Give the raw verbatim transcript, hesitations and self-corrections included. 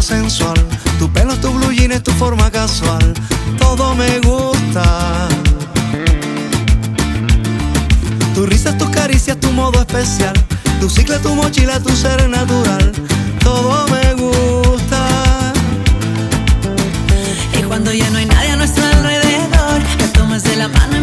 sensual, tu pelo, tu blue jeans, tu forma casual, todo me gusta. Tu risa, tus caricias, tu modo especial, tu cicla, tu mochila, tu ser natural, todo me gusta. Y cuando ya no hay nadie a nuestro alrededor, me tomas de la mano